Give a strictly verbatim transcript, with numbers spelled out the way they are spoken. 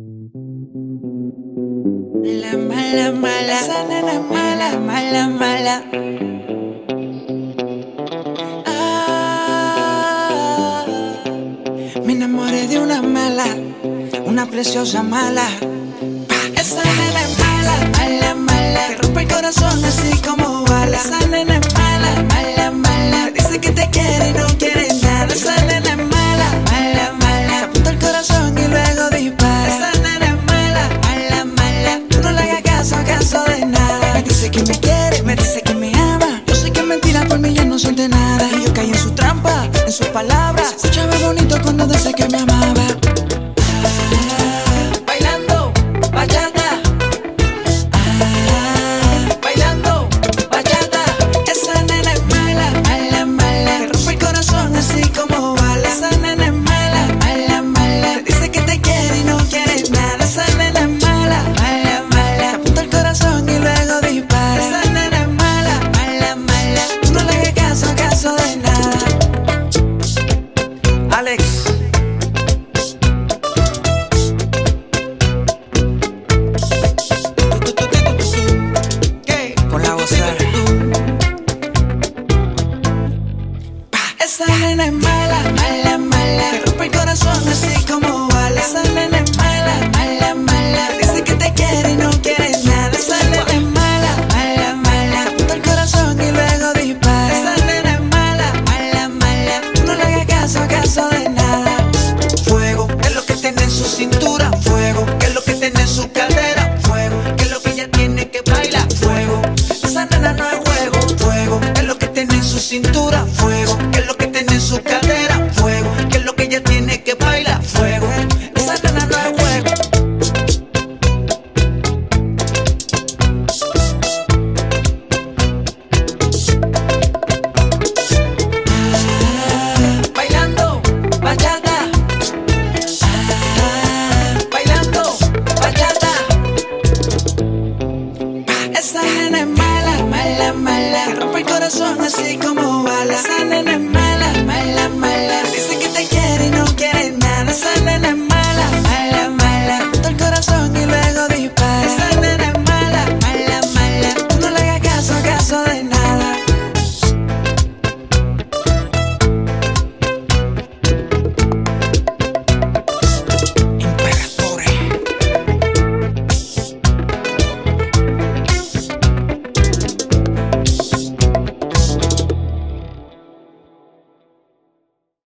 La mala, mala, esa nena es mala, mala, mala. Ah, me enamoré de una mala, una preciosa mala. Esa nena es mala, mala, mala. Te rompe el corazón así como bala. Esa nena es mala, mala, mala. Dice que te quiere y no quiere nada. Esa nena es mala, mala, mala. Te apunta el corazón y luego dispara. Esa nena es mala, mala, mala. Tú no le hagas caso, caso de nada. Me dice que me quiere, me dice que me ama. Yo sé que es mentira, por mí ya no siente nada. Y yo caí en su trampa, en sus palabras. Se escuchaba bonito cuando dice que me amaba. Ah, bailando bachata. Ah, bailando bachata. Esa nena es mala, mala, mala. Te rompe el corazón así como bala. Esa nena es mala, mala, mala. Te dice que te quiere y no quiere nada. Esa nena es mala, mala, mala. Te apunta el corazón y luego dispara. Esa nena es mala, mala, mala. Tú no le hagas caso, caso de nada. Alex. Con la voz. Esa nena es mala, mala, mala. Te rompe el corazón así como bala. Esa nena es mala, mala, mala. Dice que te quiere y no quiere nada. Esa nena es mala, mala, mala. Te apunta el corazón y luego dispara. Esa nena es mala, mala, mala. Tú no le hagas caso, caso de nada. Fuego, es lo que tiene en su cintura. Fuego, que es lo que tiene en su cadera.